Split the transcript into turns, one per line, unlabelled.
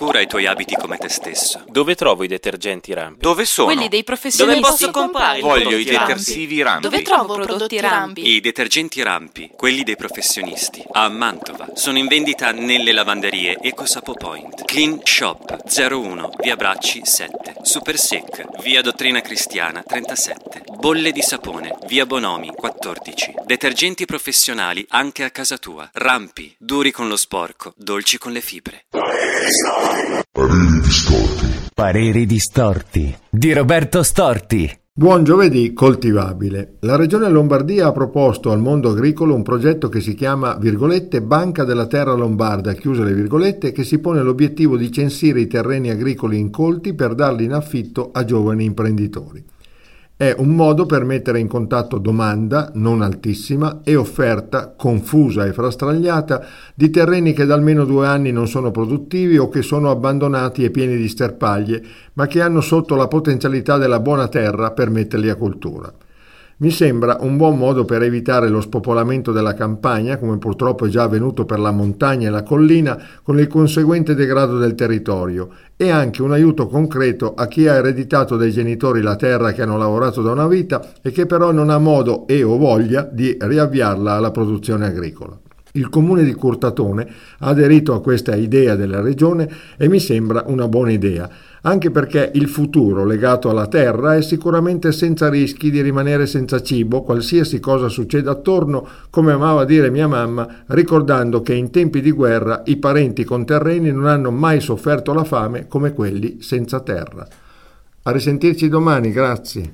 cura ai tuoi abiti come te stesso.
Dove trovo i detergenti Rampi?
Dove sono?
Quelli dei professionisti.
Dove posso comprare
Voglio i
prodotti Rampi?
detersivi Rampi.
Dove trovo prodotti Rampi?
I detergenti Rampi, quelli dei professionisti, a Mantova. Sono in vendita nelle lavanderie EcoSapo Point. Clean Shop 01, via Bracci 7. Super Sec, via Dottrina Cristiana 37. Bolle di sapone, via Bonomi 14. Detergenti professionali anche a casa tua. Rampi, duri con lo sporco, dolci con le fibre.
Pareri distorti di Roberto Storti.
Buon giovedì coltivabile. La Regione Lombardia ha proposto al mondo agricolo un progetto che si chiama, virgolette, Banca della Terra Lombarda, chiuse le virgolette, che si pone l'obiettivo di censire i terreni agricoli incolti per darli in affitto a giovani imprenditori. È un modo per mettere in contatto domanda, non altissima, e offerta, confusa e frastagliata, di terreni che da almeno 2 anni non sono produttivi o che sono abbandonati e pieni di sterpaglie, ma che hanno sotto la potenzialità della buona terra per metterli a coltura. Mi sembra un buon modo per evitare lo spopolamento della campagna, come purtroppo è già avvenuto per la montagna e la collina, con il conseguente degrado del territorio, e anche un aiuto concreto a chi ha ereditato dai genitori la terra che hanno lavorato da una vita e che però non ha modo o voglia di riavviarla alla produzione agricola. Il comune di Curtatone ha aderito a questa idea della regione e mi sembra una buona idea, anche perché il futuro legato alla terra è sicuramente senza rischi di rimanere senza cibo, qualsiasi cosa succeda attorno, come amava dire mia mamma, ricordando che in tempi di guerra i parenti con terreni non hanno mai sofferto la fame come quelli senza terra. A risentirci domani, grazie.